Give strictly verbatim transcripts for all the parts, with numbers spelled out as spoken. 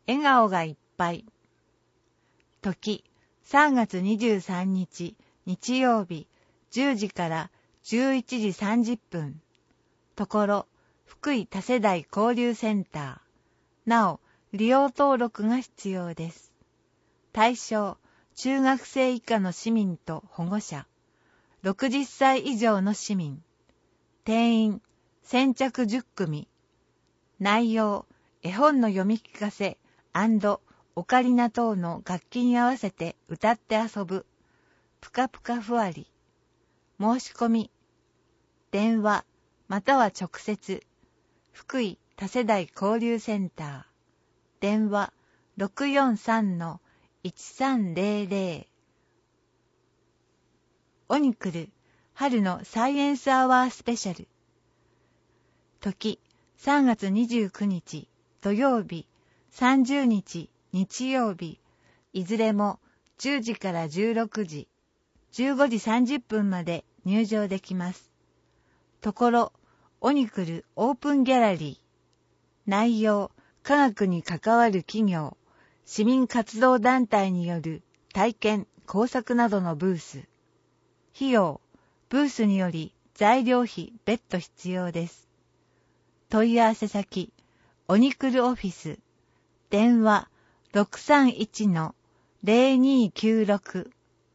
笑顔がいっぱい。時、さんがつにじゅうさんにち、日曜日、じゅうじからじゅういちじさんじゅっぷん。ところ、福井多世代交流センター。なお、利用登録が必要です。対象、中学生以下の市民と保護者。ろくじゅっさい以上の市民。定員、先着じゅっくみ。内容、絵本の読み聞かせ&オカリナ等の楽器に合わせて歌って遊ぶ。ぷかぷかふわり。申し込み。電話、または直接。福井多世代交流センター。電話 ろくよんさんのいちさんぜろぜろ。オニクル、春のサイエンスアワースペシャル。時、さんがつにじゅうくにち土曜日、さんじゅうにち日曜日、いずれもじゅうじからじゅうろくじ、じゅうごじさんじゅっぷんまで入場できます。ところ、オニクルオープンギャラリー。内容、科学に関わる企業、市民活動団体による体験、工作などのブース。費用、ブースにより材料費別途必要です。問い合わせ先、オニクルオフィス、電話 ろくさんいちのぜろにきゅうろく。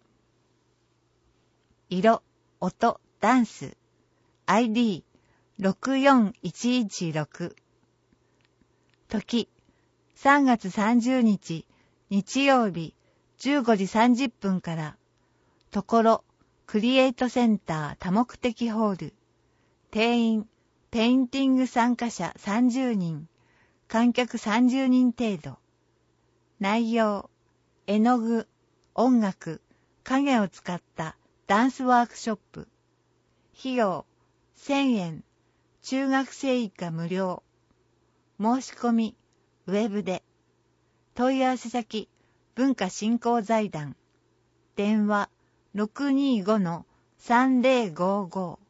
色、音、ダンス、アイディーろくよんいちいちろく。時、さんがつさんじゅうにち日曜日じゅうごじさんじゅっぷんから。ところ、クリエイトセンター多目的ホール。定員、ペインティング参加者さんじゅうにん、観客さんじゅうにん程度。内容、絵の具、音楽、影を使ったダンスワークショップ。費用、せんえん、中学生以下無料。申し込み、ウェブで。問い合わせ先、文化振興財団。電話 ろくにごのさんぜろごご。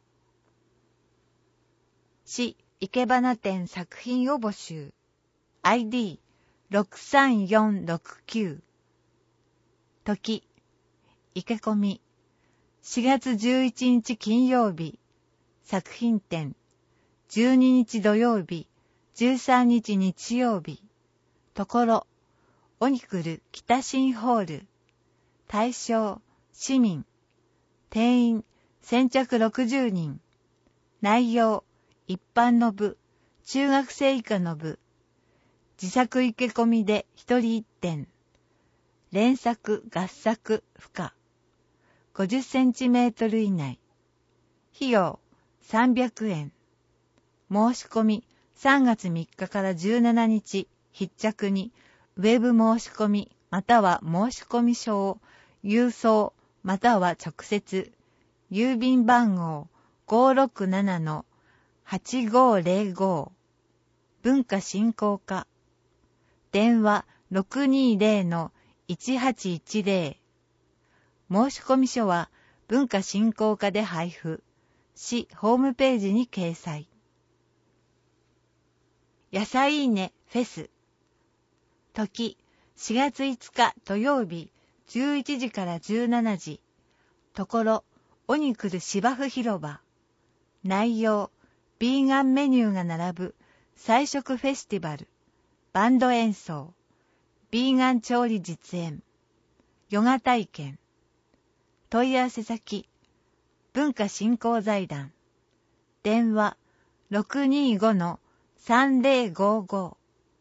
市生け花店作品を募集。アイディーろくさんよんろくきゅう。時、生け込み。しがつじゅういちにち金曜日。作品展。じゅうににち土曜日。じゅうさんにち日曜日。ところ、オニクル北新ホール。対象、市民。定員、先着ろくじゅうにん。内容、一般の部、中学生以下の部。自作生け込みで一人一点。連作、合作、不可。ごじゅっセンチメートル以内。費用、さんびゃくえん。申し込み、さんがつみっかからじゅうしちにち、必着に、ウェブ申し込み、または申し込み書を、郵送、または直接、郵便番号 ごーろくななのはちごーぜろご。文化振興課。電話 ろくにぜろのいちはちいちぜろ。申込書は文化振興課で配布。市ホームページに掲載。野菜稲フェス。時、しがついつか土曜日じゅういちじからじゅうしちじ。ところ、オニクル芝生広場。内容、ビーガンメニューが並ぶ菜食フェスティバル。バンド演奏。ビーガン調理実演。ヨガ体験。問い合わせ先、文化振興財団。電話 ろくにごのさんぜろごご。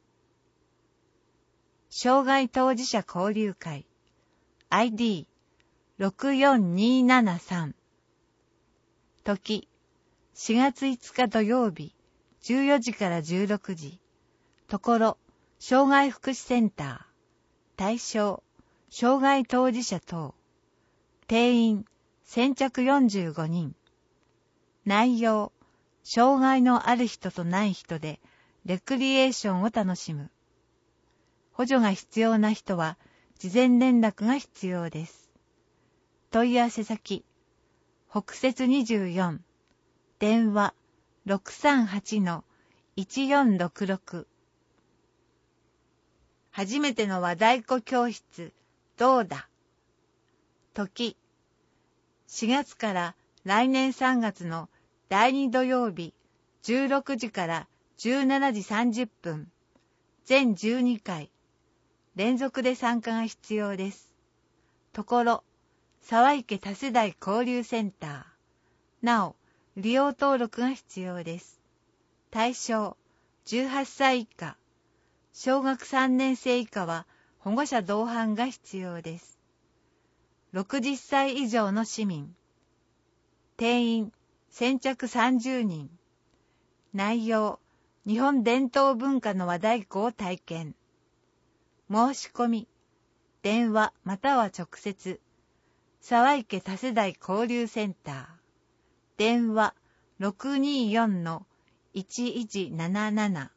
障害当事者交流会。アイディーろくよんにななさん。時、しがついつか土曜日、じゅうよじからじゅうろくじ。ところ、障害福祉センター。対象、障害当事者等。定員、先着よんじゅうごにん。内容、障害のある人とない人で、レクリエーションを楽しむ。補助が必要な人は、事前連絡が必要です。問い合わせ先、北摂にじゅうよん、電話 ろくさんはちのいちよんろくろく。 初めての和太鼓教室、どうだ。時、しがつから来年さんがつのだいに土曜日、じゅうろくじからじゅうしちじさんじゅっぷん、全じゅうにかい、連続で参加が必要です。ところ、沢池多世代交流センター。なお、利用登録が必要です。対象、じゅうはっさい以下。小学さんねんせい以下は保護者同伴が必要です。ろくじゅっさい以上の市民。定員、先着さんじゅうにん。内容、日本伝統文化の和太鼓を体験。申し込み、電話または直接、沢池多世代交流センター。電話 ろくにーよんのいちいちなななな。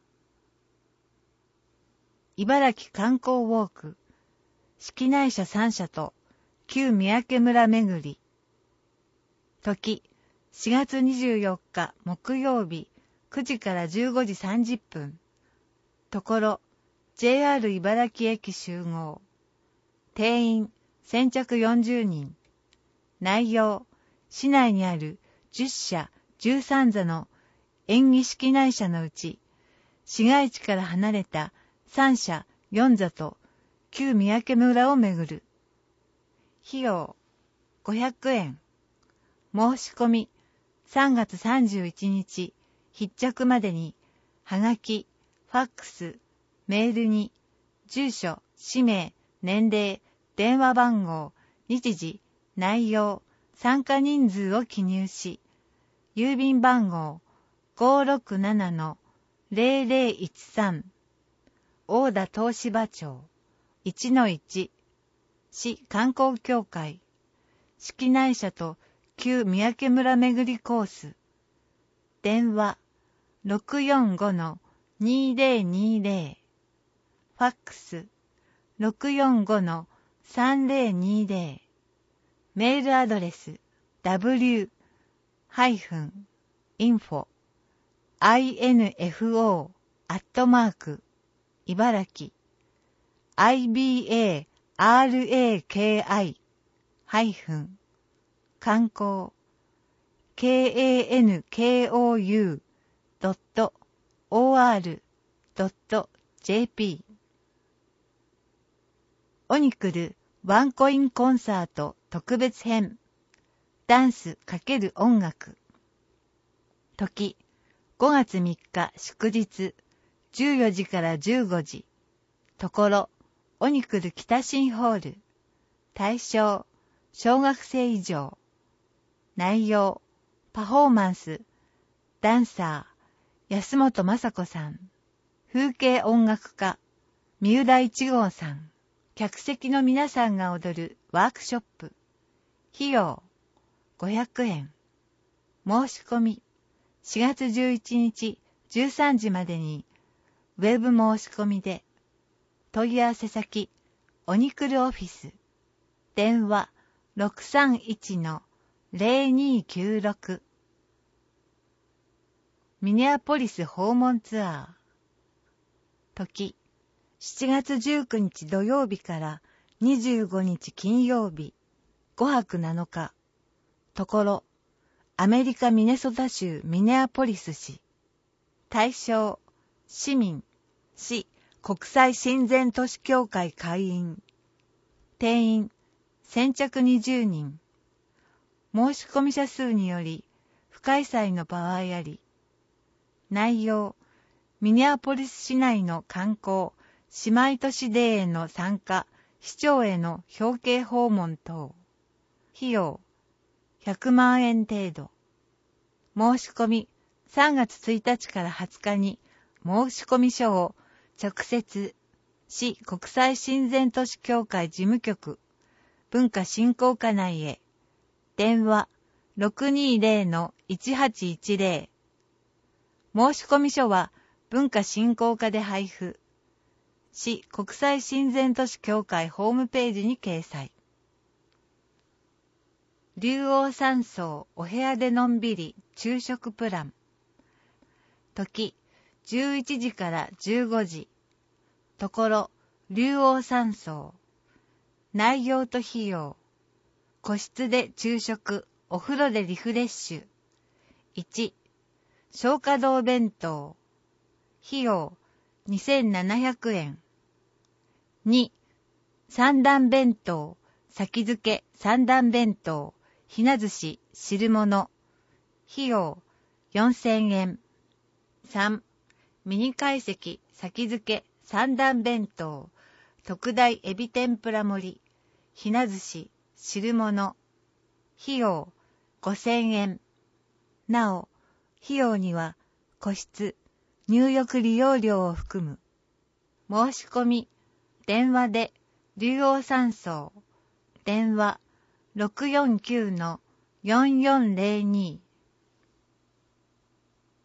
茨城観光ウォーク、式内社さんしゃと旧三宅村巡り。時、しがつにじゅうよっか木曜日くじからじゅうごじさんじゅっぷん。ところ、ジェイアール 茨城駅集合。定員、先着よんじゅうにん。内容、市内にあるじゅっしゃじゅうさんざの演技式内社のうち、市街地から離れたさんしゃよんざと旧三宅村を巡る。費用、ごひゃくえん。申し込み、さんがつさんじゅういちにち、必着までに、はがき、ファックス、メールに、住所、氏名、年齢、電話番号、日時、内容、参加人数を記入し、郵便番号 ごーろくななのぜろぜろいちさん、大田東芝町 いちのいち、市観光協会、式内社と旧三宅村巡りコース、電話 ろくよんごのにぜろにぜろ、ファックス ろくよんごのさんぜろにぜろ、メールアドレス ダブリュー インフォ インフォ アットマーク 茨城 アイビーエーアールエーケーアイ ハイフン 観光 ケーエーエヌケーオーユー ドット オーアール ドット ジェーピー オニクルワンコインコンサート特別編ダンス×音楽。時、ごがつみっか祝日、じゅうよじからじゅうごじ。ところ、オニクル北新ホール。対象、小学生以上。内容、パフォーマンス、ダンサー、安本雅子さん。風景音楽家、三浦一号さん。客席の皆さんが踊るワークショップ。費用、ごひゃくえん。申し込み、しがつじゅういちにちじゅうさんじまでに、ウェブ申し込みで、問い合わせ先、オニクルオフィス、電話 ろくさんいちのぜろにきゅうろく。ミネアポリス訪問ツアー。時、しちがつじゅうくにち土曜日からにじゅうごにち金曜日、ごはくなのか。ところ、アメリカミネソタ州ミネアポリス市。対象、市民、市国際親善都市協会会員。定員、先着にじゅうにん。申し込み者数により、不開催の場合あり。内容、ミネアポリス市内の観光、姉妹都市デーへの参加、市長への表敬訪問等。費用、ひゃくまんえん程度。申し込み、さんがつついたちからはつかに申し込み書を直接、市国際親善都市協会事務局、文化振興課内へ、電話 ろくにーぜろのいちはちいちぜろ。申し込み書は文化振興課で配布。市国際親善都市協会ホームページに掲載。竜王山荘お部屋でのんびり昼食プラン。時、じゅういちじからじゅうごじ。ところ、 竜王山荘。内容と費用。個室で昼食、お風呂でリフレッシュ。いち、松花堂弁当。費用にせんななひゃくえん。に、三段弁当、先付け三段弁当、ひな寿司、汁物。費用よんせんえん。さん、ミニ懐石、先付け三段弁当、特大エビ天ぷら盛り、ひな寿司、汁物。費用ごせんえん。なお、費用には個室、入浴利用料を含む。申し込み、電話で、竜王山荘。電話 ろくよんきゅうのよんよんぜろに。